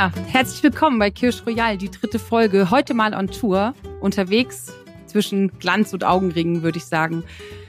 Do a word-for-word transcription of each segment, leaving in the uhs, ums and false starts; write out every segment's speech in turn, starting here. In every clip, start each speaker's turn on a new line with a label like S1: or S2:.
S1: Ja, herzlich willkommen bei Kirsch Royal, die dritte Folge. Heute mal on Tour, unterwegs zwischen Glanz und Augenringen, würde ich sagen.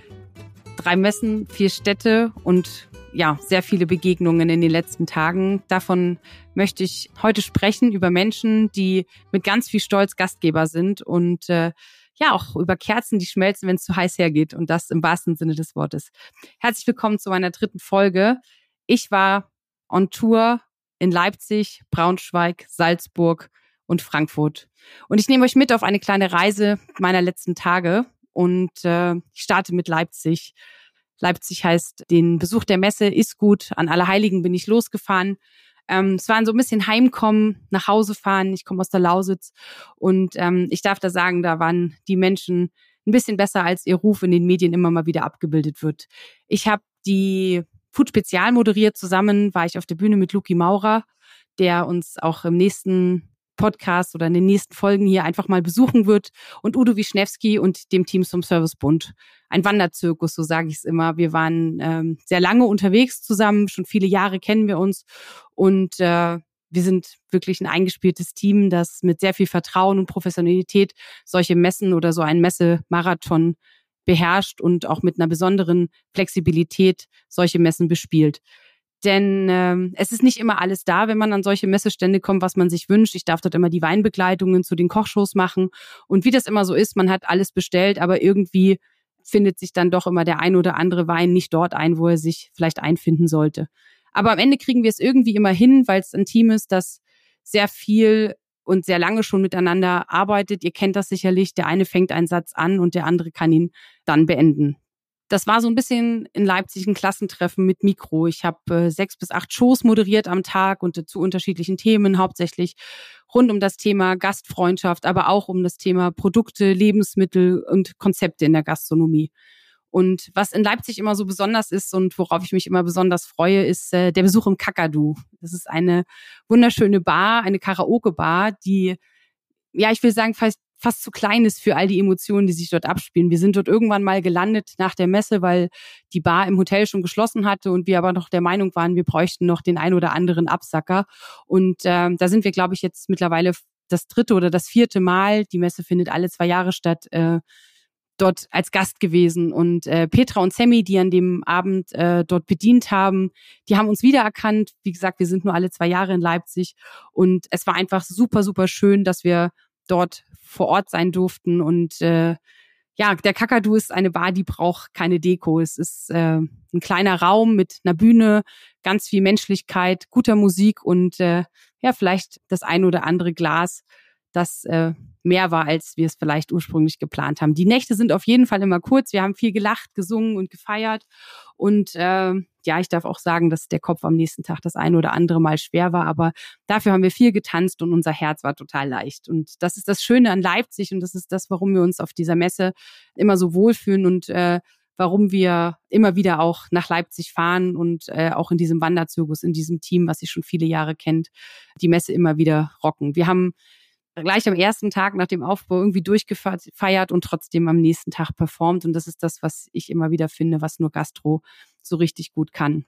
S1: Drei Messen, vier Städte und ja, sehr viele Begegnungen in den letzten Tagen. Davon möchte ich heute sprechen, über Menschen, die mit ganz viel Stolz Gastgeber sind und äh, ja, auch über Kerzen, die schmelzen, wenn es zu heiß hergeht, und das im wahrsten Sinne des Wortes. Herzlich willkommen zu meiner dritten Folge. Ich war on Tour in Leipzig, Braunschweig, Salzburg und Frankfurt. Und ich nehme euch mit auf eine kleine Reise meiner letzten Tage und äh, ich starte mit Leipzig. Leipzig heißt, den Besuch der Messe ist gut. An Allerheiligen bin ich losgefahren. Ähm, es war so ein bisschen Heimkommen, nach Hause fahren. Ich komme aus der Lausitz und ähm, ich darf da sagen, da waren die Menschen ein bisschen besser, als ihr Ruf in den Medien immer mal wieder abgebildet wird. Ich habe die Food Spezial moderiert. Zusammen war ich auf der Bühne mit Luki Maurer, der uns auch im nächsten Podcast oder in den nächsten Folgen hier einfach mal besuchen wird, und Udo Wischnewski und dem Team zum Servicebund. Ein Wanderzirkus, so sage ich es immer. Wir waren ähm, sehr lange unterwegs zusammen, schon viele Jahre kennen wir uns, und äh, wir sind wirklich ein eingespieltes Team, das mit sehr viel Vertrauen und Professionalität solche Messen oder so einen Messemarathon beherrscht und auch mit einer besonderen Flexibilität solche Messen bespielt. Denn ähm, es ist nicht immer alles da, wenn man an solche Messestände kommt, was man sich wünscht. Ich darf dort immer die Weinbegleitungen zu den Kochshows machen. Und wie das immer so ist, man hat alles bestellt, aber irgendwie findet sich dann doch immer der ein oder andere Wein nicht dort ein, wo er sich vielleicht einfinden sollte. Aber am Ende kriegen wir es irgendwie immer hin, weil es ein Team ist, das sehr viel und sehr lange schon miteinander arbeitet. Ihr kennt das sicherlich. Der eine fängt einen Satz an und der andere kann ihn dann beenden. Das war so ein bisschen in Leipzig ein Klassentreffen mit Mikro. Ich habe äh, sechs bis acht Shows moderiert am Tag und äh, zu unterschiedlichen Themen, hauptsächlich rund um das Thema Gastfreundschaft, aber auch um das Thema Produkte, Lebensmittel und Konzepte in der Gastronomie. Und was in Leipzig immer so besonders ist und worauf ich mich immer besonders freue, ist äh, der Besuch im Kakadu. Das ist eine wunderschöne Bar, eine Karaoke-Bar, die, ja, ich will sagen, fast fast zu klein ist für all die Emotionen, die sich dort abspielen. Wir sind dort irgendwann mal gelandet nach der Messe, weil die Bar im Hotel schon geschlossen hatte und wir aber noch der Meinung waren, wir bräuchten noch den ein oder anderen Absacker. Und äh, da sind wir, glaube ich, jetzt mittlerweile das dritte oder das vierte Mal, die Messe findet alle zwei Jahre statt, äh, dort als Gast gewesen. Und äh, Petra und Sammy, die an dem Abend äh, dort bedient haben, die haben uns wiedererkannt. Wie gesagt, wir sind nur alle zwei Jahre in Leipzig und es war einfach super, super schön, dass wir dort vor Ort sein durften. Und äh, ja, der Kakadu ist eine Bar, die braucht keine Deko. Es ist äh, ein kleiner Raum mit einer Bühne, ganz viel Menschlichkeit, guter Musik und äh, ja, vielleicht das ein oder andere Glas, das äh, mehr war, als wir es vielleicht ursprünglich geplant haben. Die Nächte sind auf jeden Fall immer kurz. Wir haben viel gelacht, gesungen und gefeiert. Und äh, ja, ich darf auch sagen, dass der Kopf am nächsten Tag das ein oder andere Mal schwer war. Aber dafür haben wir viel getanzt und unser Herz war total leicht. Und das ist das Schöne an Leipzig und das ist das, warum wir uns auf dieser Messe immer so wohlfühlen und äh, warum wir immer wieder auch nach Leipzig fahren und äh, auch in diesem Wanderzirkus, in diesem Team, was sich schon viele Jahre kennt, die Messe immer wieder rocken. Wir haben gleich am ersten Tag nach dem Aufbau irgendwie durchgefeiert und trotzdem am nächsten Tag performt. Und das ist das, was ich immer wieder finde, was nur Gastro so richtig gut kann.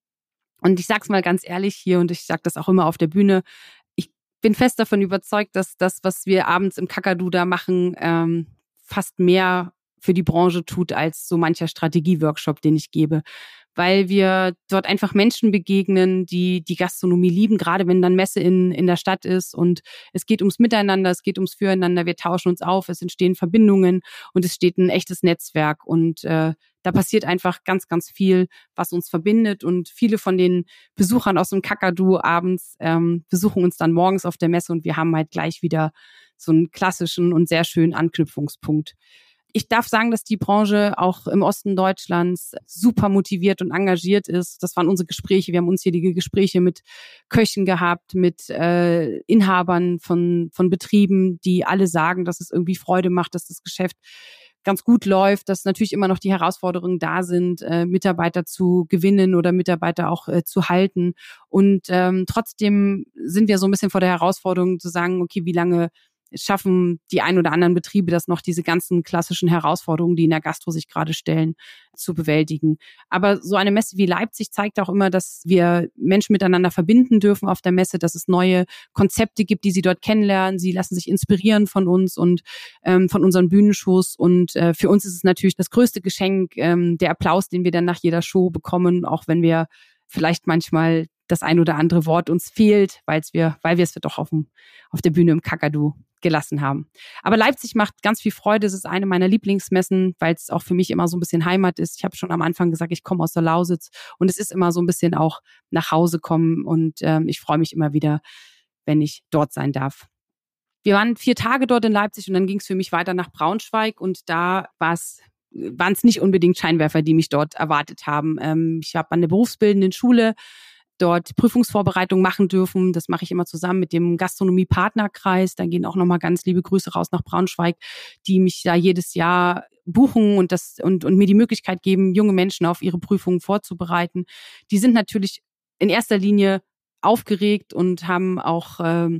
S1: Und ich sag's mal ganz ehrlich hier, und ich sag das auch immer auf der Bühne, ich bin fest davon überzeugt, dass das, was wir abends im Kakadu da machen, ähm, fast mehr für die Branche tut als so mancher Strategieworkshop, den ich gebe. Weil wir dort einfach Menschen begegnen, die die Gastronomie lieben, gerade wenn dann Messe in in der Stadt ist und es geht ums Miteinander, es geht ums Füreinander, wir tauschen uns auf, es entstehen Verbindungen und es steht ein echtes Netzwerk und äh, da passiert einfach ganz, ganz viel, was uns verbindet, und viele von den Besuchern aus dem Kakadu abends ähm, besuchen uns dann morgens auf der Messe und wir haben halt gleich wieder so einen klassischen und sehr schönen Anknüpfungspunkt. Ich darf sagen, dass die Branche auch im Osten Deutschlands super motiviert und engagiert ist. Das waren unsere Gespräche. Wir haben unzählige Gespräche mit Köchen gehabt, mit äh, Inhabern von von Betrieben, die alle sagen, dass es irgendwie Freude macht, dass das Geschäft ganz gut läuft, dass natürlich immer noch die Herausforderungen da sind, äh, Mitarbeiter zu gewinnen oder Mitarbeiter auch äh, zu halten. Und ähm, trotzdem sind wir so ein bisschen vor der Herausforderung zu sagen, okay, wie lange es schaffen die ein oder anderen Betriebe das noch, diese ganzen klassischen Herausforderungen, die in der Gastro sich gerade stellen, zu bewältigen. Aber so eine Messe wie Leipzig zeigt auch immer, dass wir Menschen miteinander verbinden dürfen auf der Messe, dass es neue Konzepte gibt, die sie dort kennenlernen. Sie lassen sich inspirieren von uns und ähm, von unseren Bühnenshows. Und äh, für uns ist es natürlich das größte Geschenk, ähm, der Applaus, den wir dann nach jeder Show bekommen, auch wenn wir vielleicht manchmal das ein oder andere Wort uns fehlt, weil wir, weil wir es doch auf, dem, auf der Bühne im Kakadu gelassen haben. Aber Leipzig macht ganz viel Freude. Es ist eine meiner Lieblingsmessen, weil es auch für mich immer so ein bisschen Heimat ist. Ich habe schon am Anfang gesagt, ich komme aus der Lausitz und es ist immer so ein bisschen auch nach Hause kommen und ähm, ich freue mich immer wieder, wenn ich dort sein darf. Wir waren vier Tage dort in Leipzig und dann ging es für mich weiter nach Braunschweig und da war es waren es nicht unbedingt Scheinwerfer, die mich dort erwartet haben. Ähm, ich habe an der berufsbildenden Schule dort Prüfungsvorbereitung machen dürfen. Das mache ich immer zusammen mit dem Gastronomie-Partnerkreis. Da gehen auch nochmal ganz liebe Grüße raus nach Braunschweig, die mich da jedes Jahr buchen und das und, und mir die Möglichkeit geben, junge Menschen auf ihre Prüfungen vorzubereiten. Die sind natürlich in erster Linie aufgeregt und haben auch ähm,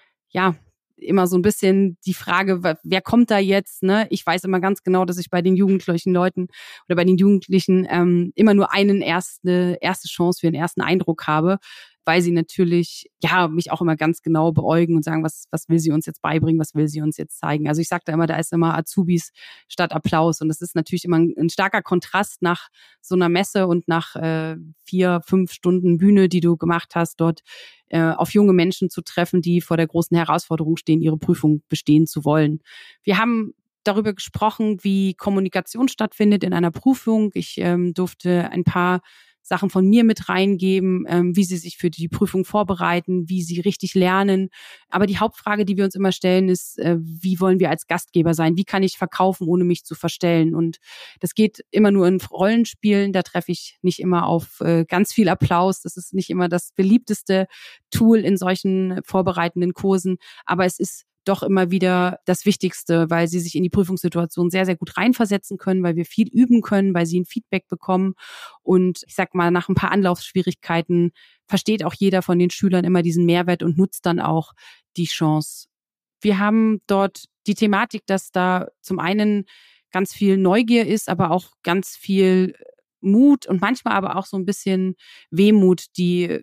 S1: ja immer so ein bisschen die Frage, wer kommt da jetzt? Ne? Ich weiß immer ganz genau, dass ich bei den jugendlichen Leuten oder bei den Jugendlichen ähm, immer nur einen erste erste Chance für einen ersten Eindruck habe, weil sie natürlich ja mich auch immer ganz genau beäugen und sagen, was was will sie uns jetzt beibringen, was will sie uns jetzt zeigen. Also ich sage da immer, da ist immer Azubis statt Applaus und das ist natürlich immer ein, ein starker Kontrast nach so einer Messe und nach äh, vier, fünf Stunden Bühne, die du gemacht hast, dort äh, auf junge Menschen zu treffen, die vor der großen Herausforderung stehen, ihre Prüfung bestehen zu wollen. Wir haben darüber gesprochen, wie Kommunikation stattfindet in einer Prüfung. Ich ähm, durfte ein paar Sachen von mir mit reingeben, ähm, wie sie sich für die Prüfung vorbereiten, wie sie richtig lernen. Aber die Hauptfrage, die wir uns immer stellen, ist, äh, wie wollen wir als Gastgeber sein? Wie kann ich verkaufen, ohne mich zu verstellen? Und das geht immer nur in Rollenspielen. Da treffe ich nicht immer auf äh, ganz viel Applaus. Das ist nicht immer das beliebteste Tool in solchen vorbereitenden Kursen. Aber es ist doch immer wieder das Wichtigste, weil sie sich in die Prüfungssituation sehr, sehr gut reinversetzen können, weil wir viel üben können, weil sie ein Feedback bekommen. Und ich sag mal, nach ein paar Anlaufschwierigkeiten versteht auch jeder von den Schülern immer diesen Mehrwert und nutzt dann auch die Chance. Wir haben dort die Thematik, dass da zum einen ganz viel Neugier ist, aber auch ganz viel Mut und manchmal aber auch so ein bisschen Wehmut, die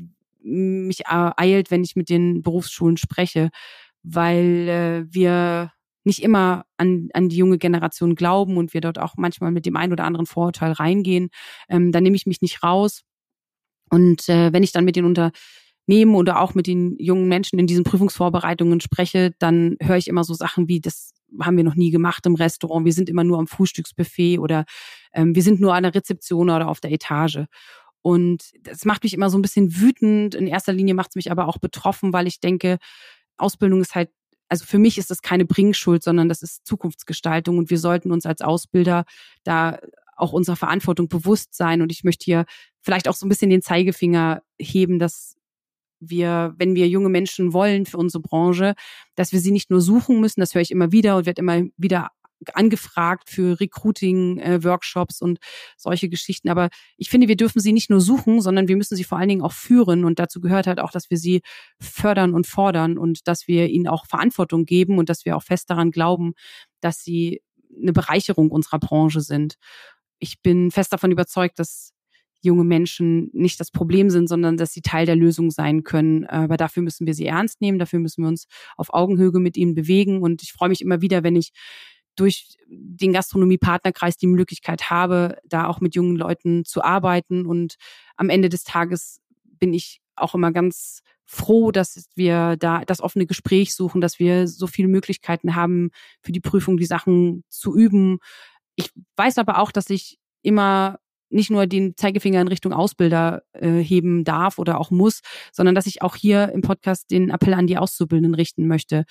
S1: mich eilt, wenn ich mit den Berufsschulen spreche, weil äh, wir nicht immer an, an die junge Generation glauben und wir dort auch manchmal mit dem einen oder anderen Vorurteil reingehen. Ähm, da nehme ich mich nicht raus. Und äh, wenn ich dann mit den Unternehmen oder auch mit den jungen Menschen in diesen Prüfungsvorbereitungen spreche, dann höre ich immer so Sachen wie, das haben wir noch nie gemacht im Restaurant, wir sind immer nur am Frühstücksbuffet oder ähm, wir sind nur an der Rezeption oder auf der Etage. Und das macht mich immer so ein bisschen wütend. In erster Linie macht es mich aber auch betroffen, weil ich denke, Ausbildung ist halt, also für mich ist das keine Bringschuld, sondern das ist Zukunftsgestaltung und wir sollten uns als Ausbilder da auch unserer Verantwortung bewusst sein. Und ich möchte hier vielleicht auch so ein bisschen den Zeigefinger heben, dass wir, wenn wir junge Menschen wollen für unsere Branche, dass wir sie nicht nur suchen müssen, das höre ich immer wieder und werde immer wieder angefragt für Recruiting-Workshops äh, und solche Geschichten. Aber ich finde, wir dürfen sie nicht nur suchen, sondern wir müssen sie vor allen Dingen auch führen. Und dazu gehört halt auch, dass wir sie fördern und fordern und dass wir ihnen auch Verantwortung geben und dass wir auch fest daran glauben, dass sie eine Bereicherung unserer Branche sind. Ich bin fest davon überzeugt, dass junge Menschen nicht das Problem sind, sondern dass sie Teil der Lösung sein können. Aber dafür müssen wir sie ernst nehmen, dafür müssen wir uns auf Augenhöhe mit ihnen bewegen. Und ich freue mich immer wieder, wenn ich durch den Gastronomie-Partnerkreis die Möglichkeit habe, da auch mit jungen Leuten zu arbeiten. Und am Ende des Tages bin ich auch immer ganz froh, dass wir da das offene Gespräch suchen, dass wir so viele Möglichkeiten haben, für die Prüfung die Sachen zu üben. Ich weiß aber auch, dass ich immer nicht nur den Zeigefinger in Richtung Ausbilder äh, heben darf oder auch muss, sondern dass ich auch hier im Podcast den Appell an die Auszubildenden richten möchte.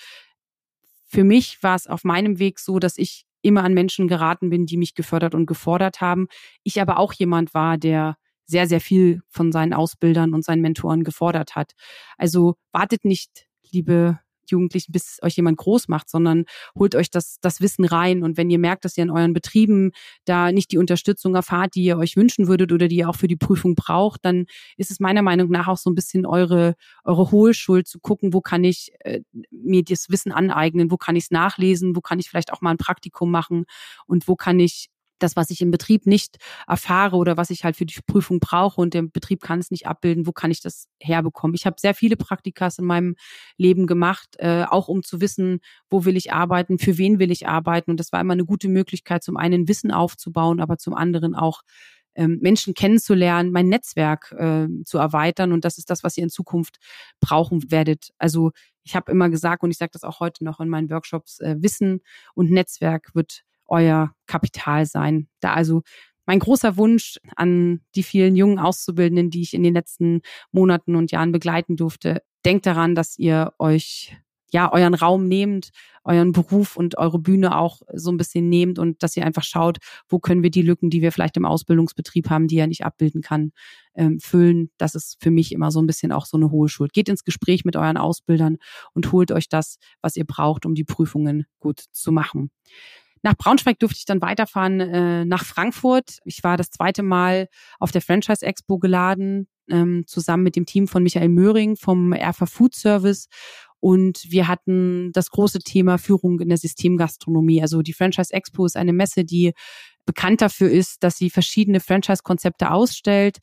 S1: Für mich war es auf meinem Weg so, dass ich immer an Menschen geraten bin, die mich gefördert und gefordert haben. Ich aber auch jemand war, der sehr, sehr viel von seinen Ausbildern und seinen Mentoren gefordert hat. Also wartet nicht, liebe Jugendlichen, bis euch jemand groß macht, sondern holt euch das, das Wissen rein. Und wenn ihr merkt, dass ihr in euren Betrieben da nicht die Unterstützung erfahrt, die ihr euch wünschen würdet oder die ihr auch für die Prüfung braucht, dann ist es meiner Meinung nach auch so ein bisschen eure, eure Hohlschuld zu gucken, wo kann ich äh, mir das Wissen aneignen, wo kann ich es nachlesen, wo kann ich vielleicht auch mal ein Praktikum machen und wo kann ich das, was ich im Betrieb nicht erfahre oder was ich halt für die Prüfung brauche und der Betrieb kann es nicht abbilden, wo kann ich das herbekommen? Ich habe sehr viele Praktikas in meinem Leben gemacht, äh, auch um zu wissen, wo will ich arbeiten, für wen will ich arbeiten. Und das war immer eine gute Möglichkeit, zum einen Wissen aufzubauen, aber zum anderen auch ähm, Menschen kennenzulernen, mein Netzwerk äh, zu erweitern. Und das ist das, was ihr in Zukunft brauchen werdet. Also ich habe immer gesagt, und ich sage das auch heute noch in meinen Workshops, äh, Wissen und Netzwerk wird euer Kapital sein. Da also mein großer Wunsch an die vielen jungen Auszubildenden, die ich in den letzten Monaten und Jahren begleiten durfte, denkt daran, dass ihr euch ja euren Raum nehmt, euren Beruf und eure Bühne auch so ein bisschen nehmt und dass ihr einfach schaut, wo können wir die Lücken, die wir vielleicht im Ausbildungsbetrieb haben, die er nicht abbilden kann, ähm, füllen. Das ist für mich immer so ein bisschen auch so eine hohe Schuld. Geht ins Gespräch mit euren Ausbildern und holt euch das, was ihr braucht, um die Prüfungen gut zu machen. Nach Braunschweig durfte ich dann weiterfahren äh, nach Frankfurt. Ich war das zweite Mal auf der Franchise Expo geladen, ähm, zusammen mit dem Team von Michael Möhring vom Erfa Food Service. Und wir hatten das große Thema Führung in der Systemgastronomie. Also die Franchise Expo ist eine Messe, die bekannt dafür ist, dass sie verschiedene Franchise-Konzepte ausstellt.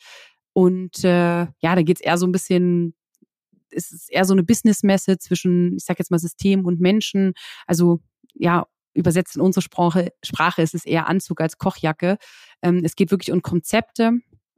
S1: Und äh, ja, da geht es eher so ein bisschen, es ist eher so eine Business-Messe zwischen, ich sag jetzt mal, System und Menschen. Also ja, übersetzt in unsere Sprache, Sprache ist es eher Anzug als Kochjacke. Ähm, es geht wirklich um Konzepte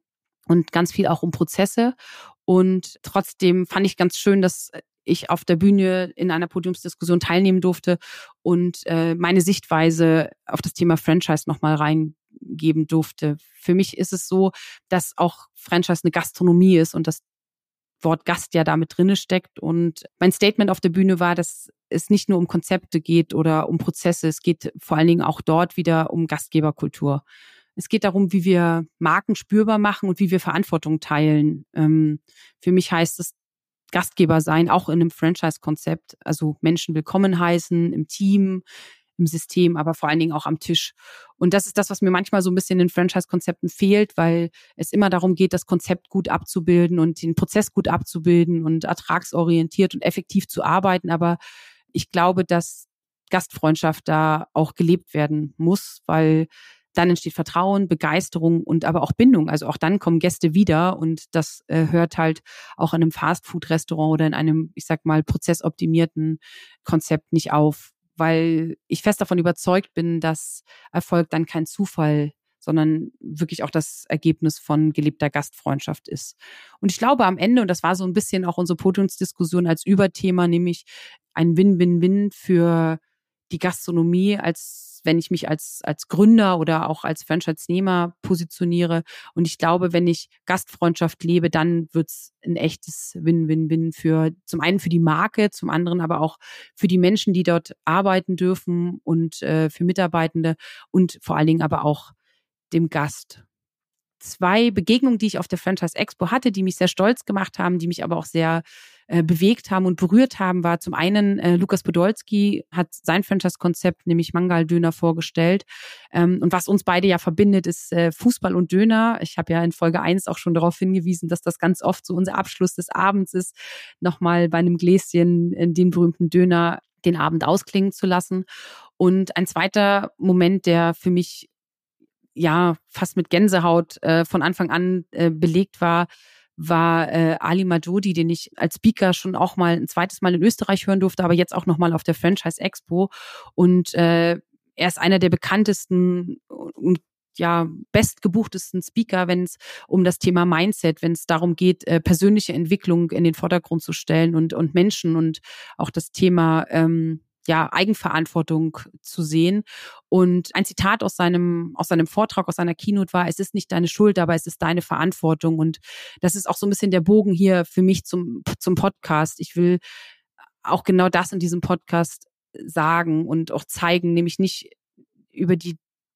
S1: und ganz viel auch um Prozesse. Und trotzdem fand ich ganz schön, dass ich auf der Bühne in einer Podiumsdiskussion teilnehmen durfte und äh, meine Sichtweise auf das Thema Franchise nochmal reingeben durfte. Für mich ist es so, dass auch Franchise eine Gastronomie ist und das Wort Gast ja damit drinne steckt. Und mein Statement auf der Bühne war, dass es nicht nur um Konzepte geht oder um Prozesse, es geht vor allen Dingen auch dort wieder um Gastgeberkultur. Es geht darum, wie wir Marken spürbar machen und wie wir Verantwortung teilen. Ähm, für mich heißt es Gastgeber sein, auch in einem Franchise-Konzept, also Menschen willkommen heißen, im Team, im System, aber vor allen Dingen auch am Tisch. Und das ist das, was mir manchmal so ein bisschen in Franchise-Konzepten fehlt, weil es immer darum geht, das Konzept gut abzubilden und den Prozess gut abzubilden und ertragsorientiert und effektiv zu arbeiten. Aber ich glaube, dass Gastfreundschaft da auch gelebt werden muss, weil dann entsteht Vertrauen, Begeisterung und aber auch Bindung. Also auch dann kommen Gäste wieder und das äh, hört halt auch in einem Fastfood-Restaurant oder in einem, ich sag mal, prozessoptimierten Konzept nicht auf, weil ich fest davon überzeugt bin, dass Erfolg dann kein Zufall, sondern wirklich auch das Ergebnis von gelebter Gastfreundschaft ist. Und ich glaube am Ende, und das war so ein bisschen auch unsere Podiumsdiskussion als Überthema, nämlich ein Win-Win-Win für die Gastronomie, als wenn ich mich als als Gründer oder auch als Franchise-Nehmer positioniere. Und ich glaube, wenn ich Gastfreundschaft lebe, dann wird's ein echtes Win-Win-Win für zum einen für die Marke, zum anderen aber auch für die Menschen, die dort arbeiten dürfen und äh, für Mitarbeitende und vor allen Dingen aber auch dem Gast. Zwei Begegnungen, die ich auf der Franchise Expo hatte, die mich sehr stolz gemacht haben, die mich aber auch sehr äh, bewegt haben und berührt haben, war zum einen äh, Lukas Podolski hat sein Franchise-Konzept, nämlich Mangal-Döner, vorgestellt. Ähm, und was uns beide ja verbindet, ist äh, Fußball und Döner. Ich habe ja in Folge eins auch schon darauf hingewiesen, dass das ganz oft so unser Abschluss des Abends ist, nochmal bei einem Gläschen äh, den berühmten Döner den Abend ausklingen zu lassen. Und ein zweiter Moment, der für mich ja fast mit Gänsehaut äh, von Anfang an äh, belegt war, war äh, Ali Majodi, den ich als Speaker schon auch mal ein zweites Mal in Österreich hören durfte, aber jetzt auch nochmal auf der Franchise Expo. Und äh, er ist einer der bekanntesten und ja bestgebuchtesten Speaker, wenn es um das Thema Mindset, wenn es darum geht, äh, persönliche Entwicklung in den Vordergrund zu stellen und und Menschen und auch das Thema ähm, ja, Eigenverantwortung zu sehen. Und ein Zitat aus seinem, aus seinem Vortrag, aus seiner Keynote war: Es ist nicht deine Schuld, aber es ist deine Verantwortung. Und das ist auch so ein bisschen der Bogen hier für mich zum, zum Podcast. Ich will auch genau das in diesem Podcast sagen und auch zeigen, nämlich nicht über die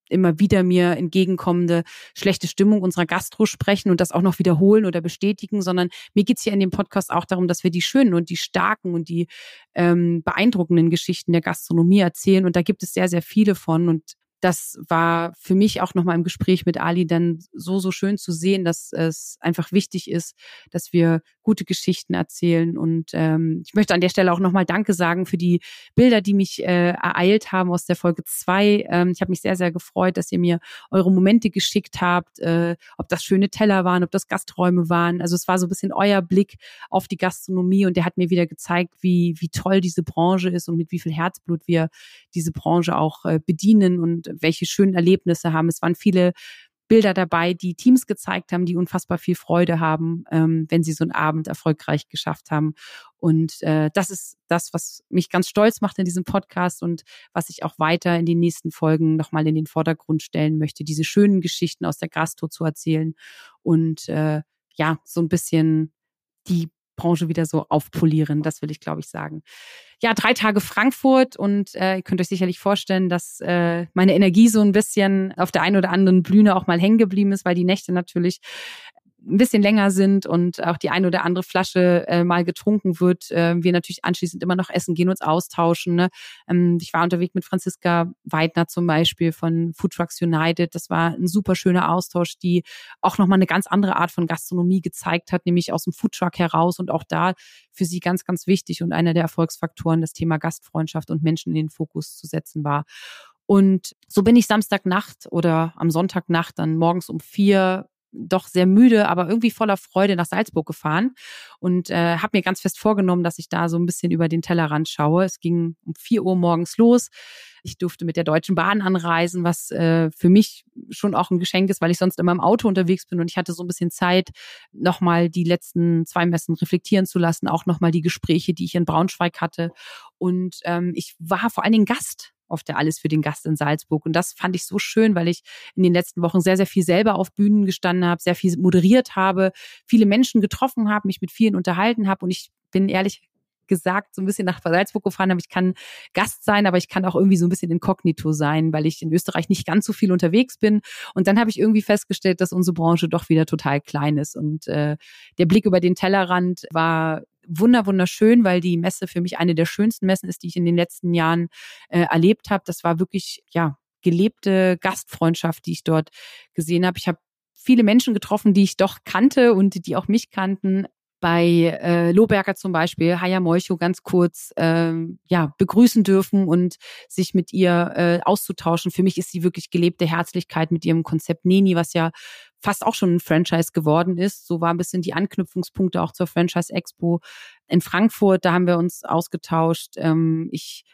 S1: immer wieder mir entgegenkommende schlechte Stimmung unserer Gastro sprechen und das auch noch wiederholen oder bestätigen, sondern mir geht's hier in dem Podcast auch darum, dass wir die schönen und die starken und die ähm, beeindruckenden Geschichten der Gastronomie erzählen. Und da gibt es sehr, sehr viele von. Und das war für mich auch nochmal im Gespräch mit Ali dann so, so schön zu sehen, dass es einfach wichtig ist, dass wir gute Geschichten erzählen. Und ähm, ich möchte an der Stelle auch nochmal Danke sagen für die Bilder, die mich äh, ereilt haben aus der Folge zwei. Ähm, ich habe mich sehr, sehr gefreut, dass ihr mir eure Momente geschickt habt, äh, ob das schöne Teller waren, ob das Gasträume waren. Also es war so ein bisschen euer Blick auf die Gastronomie und der hat mir wieder gezeigt, wie, wie toll diese Branche ist und mit wie viel Herzblut wir diese Branche auch äh, bedienen und welche schönen Erlebnisse haben. Es waren viele Bilder dabei, die Teams gezeigt haben, die unfassbar viel Freude haben, ähm, wenn sie so einen Abend erfolgreich geschafft haben. Und äh, das ist das, was mich ganz stolz macht in diesem Podcast und was ich auch weiter in den nächsten Folgen nochmal in den Vordergrund stellen möchte, diese schönen Geschichten aus der Gastro zu erzählen und äh, ja, so ein bisschen die Branche wieder so aufpolieren, das will ich, glaube ich, sagen. Ja, drei Tage Frankfurt und äh, ihr könnt euch sicherlich vorstellen, dass äh, meine Energie so ein bisschen auf der einen oder anderen Bühne auch mal hängen geblieben ist, weil die Nächte natürlich ein bisschen länger sind und auch die eine oder andere Flasche äh, mal getrunken wird. Äh, wir natürlich anschließend immer noch essen gehen, uns austauschen. Ne? Ähm, ich war unterwegs mit Franziska Weidner zum Beispiel von Food Trucks United. Das war ein super schöner Austausch, die auch nochmal eine ganz andere Art von Gastronomie gezeigt hat, nämlich aus dem Food Truck heraus und auch da für sie ganz, ganz wichtig und einer der Erfolgsfaktoren, das Thema Gastfreundschaft und Menschen in den Fokus zu setzen war. Und so bin ich Samstagnacht oder am Sonntagnacht dann morgens um vier doch sehr müde, aber irgendwie voller Freude nach Salzburg gefahren und äh, habe mir ganz fest vorgenommen, dass ich da so ein bisschen über den Tellerrand schaue. Es ging um vier Uhr morgens los. Ich durfte mit der Deutschen Bahn anreisen, was äh, für mich schon auch ein Geschenk ist, weil ich sonst immer im Auto unterwegs bin und ich hatte so ein bisschen Zeit, nochmal die letzten zwei Messen reflektieren zu lassen, auch nochmal die Gespräche, die ich in Braunschweig hatte. Und ähm, ich war vor allen Dingen Gast auf der Alles für den Gast in Salzburg. Und das fand ich so schön, weil ich in den letzten Wochen sehr, sehr viel selber auf Bühnen gestanden habe, sehr viel moderiert habe, viele Menschen getroffen habe, mich mit vielen unterhalten habe. Und ich bin ehrlich gesagt so ein bisschen nach Salzburg gefahren habe. Ich kann Gast sein, aber ich kann auch irgendwie so ein bisschen inkognito sein, weil ich in Österreich nicht ganz so viel unterwegs bin. Und dann habe ich irgendwie festgestellt, dass unsere Branche doch wieder total klein ist. Und äh, der Blick über den Tellerrand war wunder wunderschön, weil die Messe für mich eine der schönsten Messen ist, die ich in den letzten Jahren äh, erlebt habe. Das war wirklich ja gelebte Gastfreundschaft, die ich dort gesehen habe. Ich habe viele Menschen getroffen, die ich doch kannte und die auch mich kannten. Bei äh, Lohberger zum Beispiel, Haya Molcho ganz kurz ähm, ja begrüßen dürfen und sich mit ihr äh, auszutauschen. Für mich ist sie wirklich gelebte Herzlichkeit mit ihrem Konzept Neni, was ja fast auch schon ein Franchise geworden ist. So war ein bisschen die Anknüpfungspunkte auch zur Franchise Expo in Frankfurt. Da haben wir uns ausgetauscht. Ähm, ich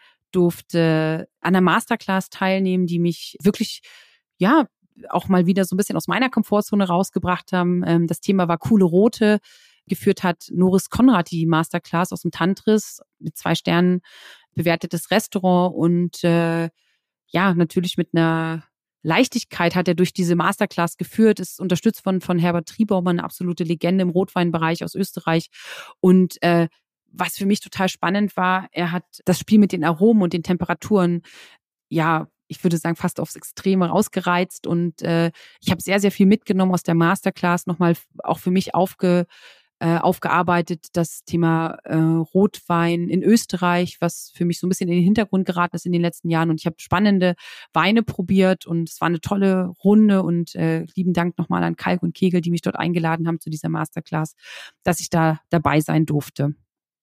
S1: durfte an einer Masterclass teilnehmen, die mich wirklich, ja, auch mal wieder so ein bisschen aus meiner Komfortzone rausgebracht haben. Ähm, das Thema war coole Rote. Geführt hat Norris Konrad die Masterclass aus dem Tantris mit zwei Sternen bewertetes Restaurant und äh, ja, natürlich mit einer Leichtigkeit hat er durch diese Masterclass geführt, ist unterstützt von von Herbert Triebaumer, eine absolute Legende im Rotweinbereich aus Österreich und äh, was für mich total spannend war, er hat das Spiel mit den Aromen und den Temperaturen, ja, ich würde sagen, fast aufs Extreme rausgereizt und äh, ich habe sehr, sehr viel mitgenommen aus der Masterclass, nochmal auch für mich aufge Äh, aufgearbeitet, das Thema äh, Rotwein in Österreich, was für mich so ein bisschen in den Hintergrund geraten ist in den letzten Jahren. Und ich habe spannende Weine probiert und es war eine tolle Runde und äh, lieben Dank nochmal an Kalk und Kegel, die mich dort eingeladen haben zu dieser Masterclass, dass ich da dabei sein durfte.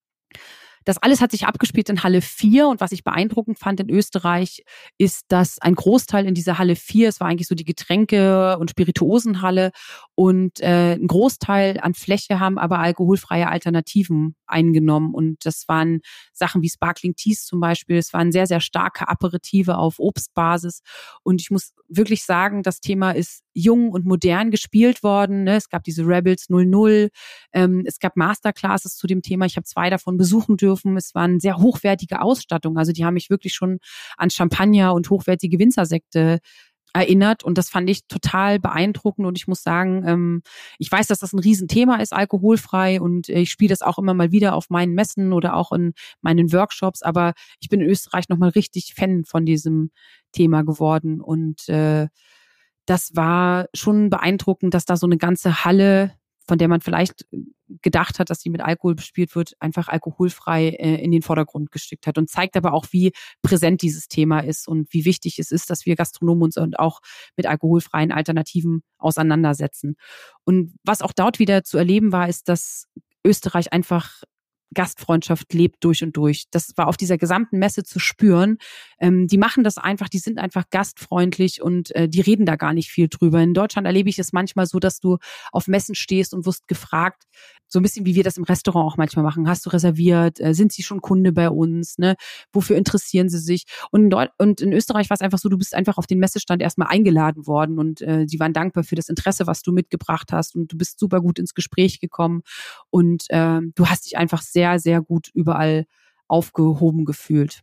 S1: Das alles hat sich abgespielt in Halle vier und was ich beeindruckend fand in Österreich ist, dass ein Großteil in dieser Halle vier, es war eigentlich so die Getränke- und Spirituosenhalle und äh, ein Großteil an Fläche haben aber alkoholfreie Alternativen eingenommen und das waren Sachen wie Sparkling Teas zum Beispiel, es waren sehr, sehr starke Aperitive auf Obstbasis und ich muss wirklich sagen, das Thema ist jung und modern gespielt worden. Ne? Es gab diese Rebels null null, ähm, es gab Masterclasses zu dem Thema, ich habe zwei davon besuchen dürfen. Es waren sehr hochwertige Ausstattung. Also die haben mich wirklich schon an Champagner und hochwertige Winzersekte erinnert und das fand ich total beeindruckend und ich muss sagen, ähm, ich weiß, dass das ein Riesenthema ist, alkoholfrei und ich spiele das auch immer mal wieder auf meinen Messen oder auch in meinen Workshops, aber ich bin in Österreich nochmal richtig Fan von diesem Thema geworden und äh, das war schon beeindruckend, dass da so eine ganze Halle, von der man vielleicht gedacht hat, dass sie mit Alkohol bespielt wird, einfach alkoholfrei äh, in den Vordergrund gesteckt hat und zeigt aber auch, wie präsent dieses Thema ist und wie wichtig es ist, dass wir Gastronomen uns und auch mit alkoholfreien Alternativen auseinandersetzen. Und was auch dort wieder zu erleben war, ist, dass Österreich einfach Gastfreundschaft lebt durch und durch. Das war auf dieser gesamten Messe zu spüren. Ähm, die machen das einfach, die sind einfach gastfreundlich und äh, die reden da gar nicht viel drüber. In Deutschland erlebe ich es manchmal so, dass du auf Messen stehst und wirst gefragt, so ein bisschen wie wir das im Restaurant auch manchmal machen. Hast du reserviert? Äh, sind Sie schon Kunde bei uns? Ne? Wofür interessieren Sie sich? Und in, Deut- und in Österreich war es einfach so, du bist einfach auf den Messestand erstmal eingeladen worden und äh, die waren dankbar für das Interesse, was du mitgebracht hast und du bist super gut ins Gespräch gekommen und äh, du hast dich einfach sehr, sehr gut überall aufgehoben gefühlt.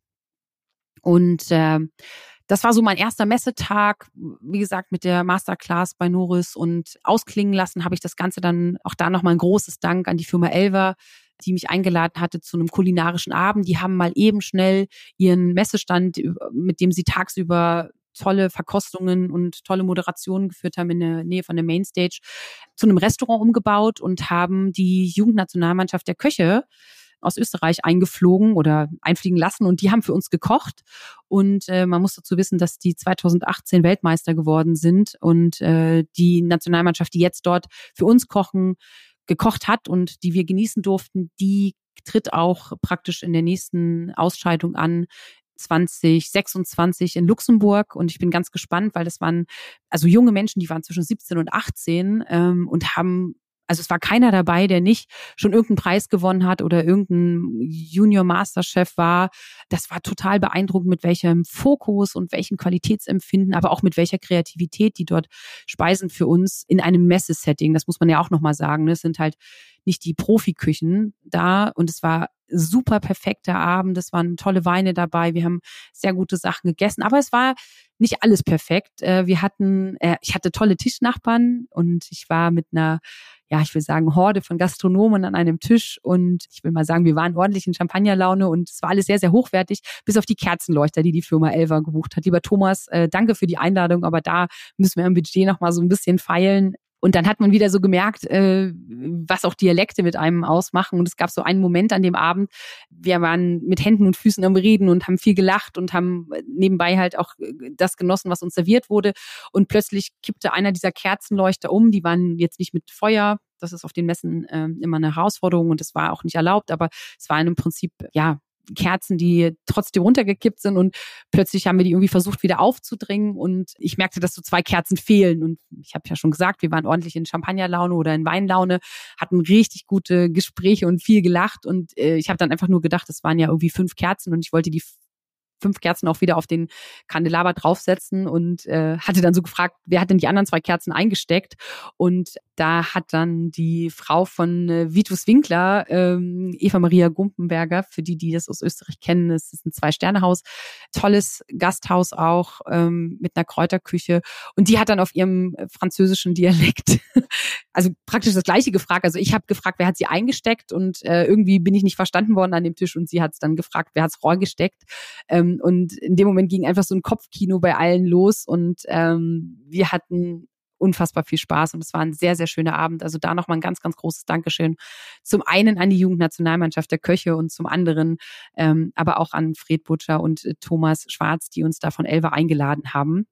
S1: Und äh, das war so mein erster Messetag, wie gesagt, mit der Masterclass bei Noris und ausklingen lassen habe ich das Ganze dann auch da nochmal ein großes Dank an die Firma Elva, die mich eingeladen hatte zu einem kulinarischen Abend. Die haben mal eben schnell ihren Messestand, mit dem sie tagsüber tolle Verkostungen und tolle Moderationen geführt haben in der Nähe von der Mainstage, zu einem Restaurant umgebaut und haben die Jugendnationalmannschaft der Köche aus Österreich eingeflogen oder einfliegen lassen und die haben für uns gekocht und äh, man muss dazu wissen, dass die zweitausendachtzehn Weltmeister geworden sind und äh, die Nationalmannschaft, die jetzt dort für uns kochen, gekocht hat und die wir genießen durften, die tritt auch praktisch in der nächsten Ausscheidung an, zwanzig sechsundzwanzig in Luxemburg und ich bin ganz gespannt, weil das waren also junge Menschen, die waren zwischen siebzehn und achtzehn ähm, und haben also es war keiner dabei, der nicht schon irgendeinen Preis gewonnen hat oder irgendein Junior Masterchef war. Das war total beeindruckend, mit welchem Fokus und welchem Qualitätsempfinden, aber auch mit welcher Kreativität die dort speisen für uns in einem Messesetting. Das muss man ja auch nochmal sagen. Es sind halt nicht die Profiküchen da und es war super perfekter Abend. Es waren tolle Weine dabei. Wir haben sehr gute Sachen gegessen, aber es war nicht alles perfekt. Wir hatten, ich hatte tolle Tischnachbarn und ich war mit einer, ja, ich will sagen, Horde von Gastronomen an einem Tisch und ich will mal sagen, wir waren ordentlich in Champagnerlaune und es war alles sehr, sehr hochwertig, bis auf die Kerzenleuchter, die die Firma Elva gebucht hat. Lieber Thomas, äh, danke für die Einladung, aber da müssen wir im Budget noch mal so ein bisschen feilen. Und dann hat man wieder so gemerkt, äh, was auch Dialekte mit einem ausmachen. Und es gab so einen Moment an dem Abend, wir waren mit Händen und Füßen am Reden und haben viel gelacht und haben nebenbei halt auch das genossen, was uns serviert wurde. Und plötzlich kippte einer dieser Kerzenleuchter um. Die waren jetzt nicht mit Feuer. Das ist auf den Messen äh, immer eine Herausforderung und es war auch nicht erlaubt. Aber es war im Prinzip, ja, Kerzen, die trotzdem runtergekippt sind und plötzlich haben wir die irgendwie versucht wieder aufzudrängen und ich merkte, dass so zwei Kerzen fehlen und ich habe ja schon gesagt, wir waren ordentlich in Champagnerlaune oder in Weinlaune, hatten richtig gute Gespräche und viel gelacht und äh, ich habe dann einfach nur gedacht, es waren ja irgendwie fünf Kerzen und ich wollte die fünf Kerzen auch wieder auf den Kandelaber draufsetzen und äh, hatte dann so gefragt, wer hat denn die anderen zwei Kerzen eingesteckt? Und da hat dann die Frau von äh, Vitus Winkler, ähm, Eva Maria Gumpenberger, für die, die das aus Österreich kennen, es ist ein Zwei-Sterne-Haus, tolles Gasthaus auch ähm, mit einer Kräuterküche. Und die hat dann auf ihrem französischen Dialekt, also praktisch das Gleiche gefragt. Also ich habe gefragt, wer hat sie eingesteckt und äh, irgendwie bin ich nicht verstanden worden an dem Tisch und sie hat es dann gefragt, wer hat's Rohr gesteckt. Ähm, und in dem Moment ging einfach so ein Kopfkino bei allen los und ähm, wir hatten unfassbar viel Spaß und es war ein sehr, sehr schöner Abend. Also da nochmal ein ganz, ganz großes Dankeschön. Zum einen an die Jugendnationalmannschaft der Köche und zum anderen ähm, aber auch an Fred Butcher und äh, Thomas Schwarz, die uns da von Elva eingeladen haben.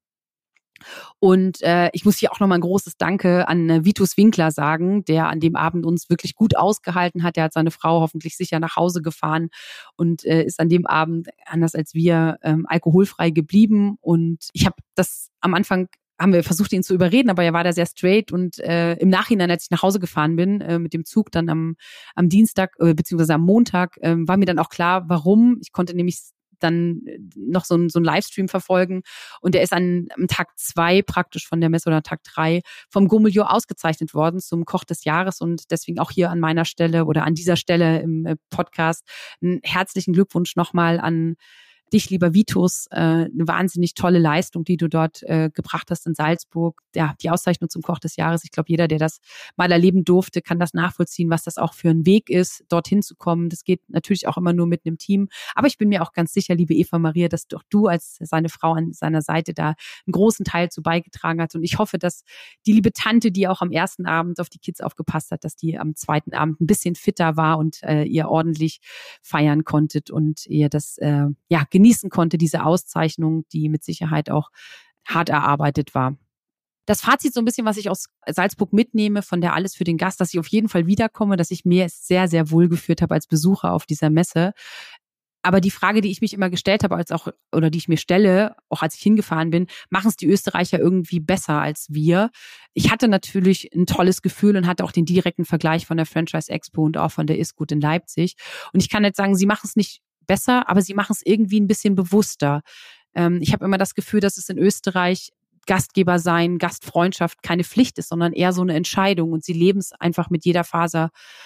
S1: Und äh, ich muss hier auch nochmal ein großes Danke an äh, Vitus Winkler sagen, der an dem Abend uns wirklich gut ausgehalten hat. Der hat seine Frau hoffentlich sicher nach Hause gefahren und äh, ist an dem Abend, anders als wir, ähm, alkoholfrei geblieben. Und ich habe das am Anfang haben wir versucht, ihn zu überreden, aber er war da sehr straight und äh, im Nachhinein, als ich nach Hause gefahren bin, äh, mit dem Zug dann am, am Dienstag, äh, beziehungsweise am Montag, äh, war mir dann auch klar, warum. Ich konnte nämlich dann noch so ein, so ein Livestream verfolgen und der ist an, am Tag zwei praktisch von der Messe oder Tag drei vom Gourmillot ausgezeichnet worden zum Koch des Jahres und deswegen auch hier an meiner Stelle oder an dieser Stelle im Podcast einen herzlichen Glückwunsch nochmal an dich, lieber Vitus, äh, eine wahnsinnig tolle Leistung, die du dort äh, gebracht hast in Salzburg. Ja, die Auszeichnung zum Koch des Jahres. Ich glaube, jeder, der das mal erleben durfte, kann das nachvollziehen, was das auch für ein Weg ist, dorthin zu kommen. Das geht natürlich auch immer nur mit einem Team. Aber ich bin mir auch ganz sicher, liebe Eva Maria, dass doch du als seine Frau an seiner Seite da einen großen Teil zu beigetragen hast. Und ich hoffe, dass die liebe Tante, die auch am ersten Abend auf die Kids aufgepasst hat, dass die am zweiten Abend ein bisschen fitter war und äh, ihr ordentlich feiern konntet und ihr das äh, ja genießen konnte, diese Auszeichnung, die mit Sicherheit auch hart erarbeitet war. Das Fazit so ein bisschen, was ich aus Salzburg mitnehme, von der Alles für den Gast, dass ich auf jeden Fall wiederkomme, dass ich mir sehr, sehr wohl gefühlt habe als Besucher auf dieser Messe. Aber die Frage, die ich mich immer gestellt habe, als auch, oder die ich mir stelle, auch als ich hingefahren bin, machen es die Österreicher irgendwie besser als wir? Ich hatte natürlich ein tolles Gefühl und hatte auch den direkten Vergleich von der Franchise Expo und auch von der Ist Gut in Leipzig. Und ich kann jetzt sagen, sie machen es nicht besser, aber sie machen es irgendwie ein bisschen bewusster. Ähm, ich habe immer das Gefühl, dass es in Österreich Gastgeber sein, Gastfreundschaft keine Pflicht ist, sondern eher so eine Entscheidung. Und sie leben es einfach mit jeder Faser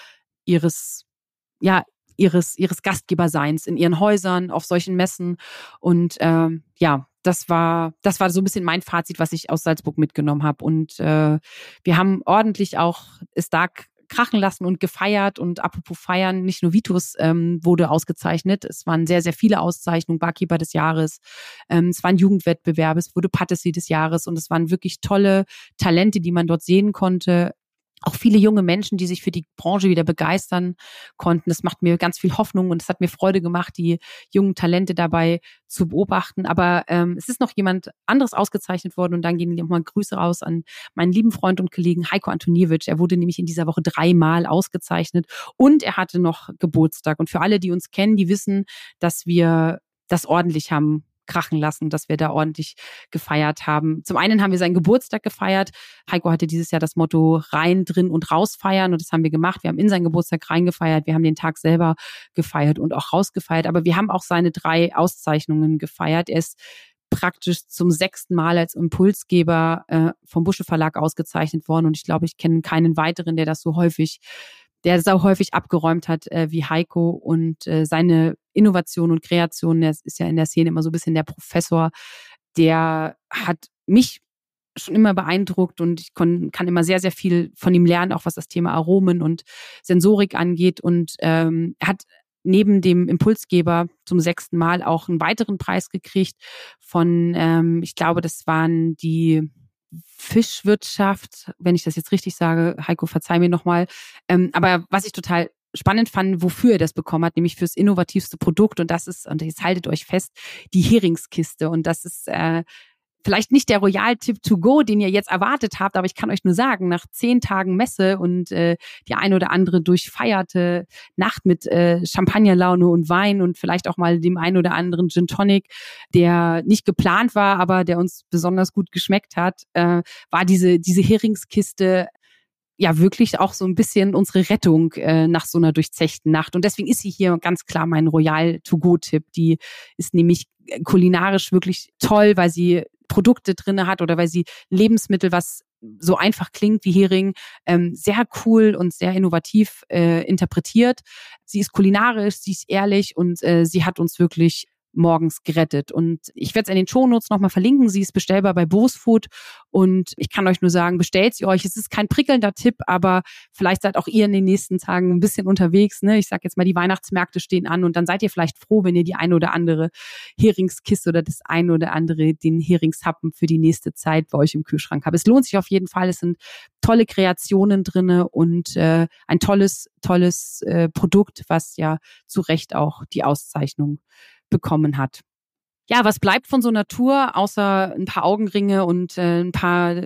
S1: ihres, ja, ihres ihres Gastgeberseins in ihren Häusern, auf solchen Messen. Und ähm, ja, das war das war so ein bisschen mein Fazit, was ich aus Salzburg mitgenommen habe. Und äh, wir haben ordentlich auch es da krachen lassen und gefeiert. Und apropos feiern, nicht nur Vitus ähm, wurde ausgezeichnet. Es waren sehr, sehr viele Auszeichnungen, Barkeeper des Jahres. Ähm, es waren Jugendwettbewerbe, es wurde Patisserie des Jahres. Und es waren wirklich tolle Talente, die man dort sehen konnte. Auch viele junge Menschen, die sich für die Branche wieder begeistern konnten. Das macht mir ganz viel Hoffnung und es hat mir Freude gemacht, die jungen Talente dabei zu beobachten. Aber ähm, es ist noch jemand anderes ausgezeichnet worden und dann gehen nochmal Grüße raus an meinen lieben Freund und Kollegen Heiko Antoniewicz. Er wurde nämlich in dieser Woche dreimal ausgezeichnet und er hatte noch Geburtstag. Und für alle, die uns kennen, die wissen, dass wir das ordentlich haben krachen lassen, dass wir da ordentlich gefeiert haben. Zum einen haben wir seinen Geburtstag gefeiert. Heiko hatte dieses Jahr das Motto rein, drin und raus feiern und das haben wir gemacht. Wir haben in seinen Geburtstag reingefeiert, wir haben den Tag selber gefeiert und auch rausgefeiert, aber wir haben auch seine drei Auszeichnungen gefeiert. Er ist praktisch zum sechsten Mal als Impulsgeber äh, vom Busche Verlag ausgezeichnet worden und ich glaube, ich kenne keinen weiteren, der das so häufig der so häufig abgeräumt hat äh, wie Heiko und äh, seine Innovation und Kreation, der ist ja in der Szene immer so ein bisschen der Professor, der hat mich schon immer beeindruckt und ich kon, kann immer sehr, sehr viel von ihm lernen, auch was das Thema Aromen und Sensorik angeht und ähm, er hat neben dem Impulsgeber zum sechsten Mal auch einen weiteren Preis gekriegt von, ähm, ich glaube, das waren die Fischwirtschaft, wenn ich das jetzt richtig sage, Heiko, verzeih mir nochmal. Ähm, aber was ich total spannend fand, wofür er das bekommen hat, nämlich fürs innovativste Produkt und das ist, und jetzt haltet euch fest, die Heringskiste und das ist äh, vielleicht nicht der Royal-Tipp to go, den ihr jetzt erwartet habt, aber ich kann euch nur sagen, nach zehn Tagen Messe und äh, die ein oder andere durchfeierte Nacht mit äh, Champagnerlaune und Wein und vielleicht auch mal dem ein oder anderen Gin Tonic, der nicht geplant war, aber der uns besonders gut geschmeckt hat, äh, war diese diese Heringskiste ja wirklich auch so ein bisschen unsere Rettung äh, nach so einer durchzechten Nacht. Und deswegen ist sie hier ganz klar mein Royal-to-go-Tipp. Die ist nämlich kulinarisch wirklich toll, weil sie Produkte drinne hat oder weil sie Lebensmittel, was so einfach klingt wie Hering, ähm, sehr cool und sehr innovativ äh, interpretiert. Sie ist kulinarisch, sie ist ehrlich und äh, sie hat uns wirklich morgens gerettet. Und ich werde es in den Shownotes nochmal verlinken. Sie ist bestellbar bei Bosfood und ich kann euch nur sagen, bestellt sie euch. Es ist kein prickelnder Tipp, aber vielleicht seid auch ihr in den nächsten Tagen ein bisschen unterwegs. Ne? Ich sage jetzt mal, die Weihnachtsmärkte stehen an und dann seid ihr vielleicht froh, wenn ihr die eine oder andere Heringskiste oder das eine oder andere, den Heringshappen für die nächste Zeit bei euch im Kühlschrank habt. Es lohnt sich auf jeden Fall. Es sind tolle Kreationen drinne und äh, ein tolles, tolles äh, Produkt, was ja zu Recht auch die Auszeichnung bekommen hat. Ja, was bleibt von so einer Tour, außer ein paar Augenringe und äh, ein paar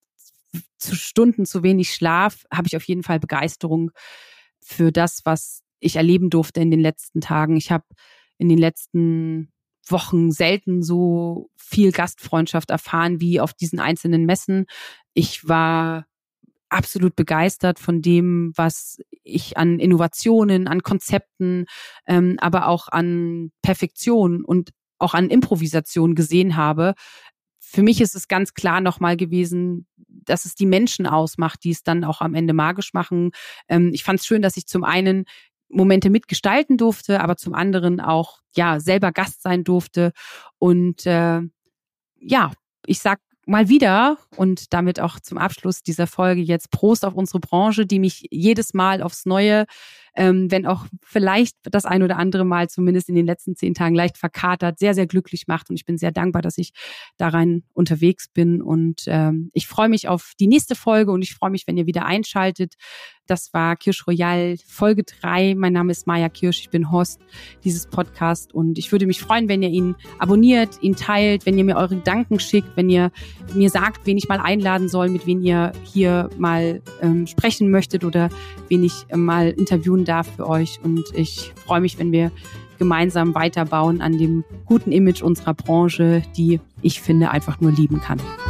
S1: zu Stunden zu wenig Schlaf, habe ich auf jeden Fall Begeisterung für das, was ich erleben durfte in den letzten Tagen. Ich habe in den letzten Wochen selten so viel Gastfreundschaft erfahren wie auf diesen einzelnen Messen. Ich war absolut begeistert von dem, was ich an Innovationen, an Konzepten, ähm, aber auch an Perfektion und auch an Improvisation gesehen habe. Für mich ist es ganz klar nochmal gewesen, dass es die Menschen ausmacht, die es dann auch am Ende magisch machen. Ähm, ich fand es schön, dass ich zum einen Momente mitgestalten durfte, aber zum anderen auch ja selber Gast sein durfte. Und äh, ja, ich sag mal wieder und damit auch zum Abschluss dieser Folge jetzt Prost auf unsere Branche, die mich jedes Mal aufs Neue, ähm, wenn auch vielleicht das ein oder andere Mal zumindest in den letzten zehn Tagen leicht verkatert, sehr, sehr glücklich macht. Und ich bin sehr dankbar, dass ich da rein unterwegs bin. Und ähm, ich freue mich auf die nächste Folge und ich freue mich, wenn ihr wieder einschaltet. Das war Kirsch Royal Folge drei. Mein Name ist Maja Kirsch, ich bin Host dieses Podcasts und ich würde mich freuen, wenn ihr ihn abonniert, ihn teilt, wenn ihr mir eure Gedanken schickt, wenn ihr mir sagt, wen ich mal einladen soll, mit wem ihr hier mal ähm, sprechen möchtet oder wen ich äh, mal interviewen darf für euch. Und ich freue mich, wenn wir gemeinsam weiterbauen an dem guten Image unserer Branche, die ich finde einfach nur lieben kann.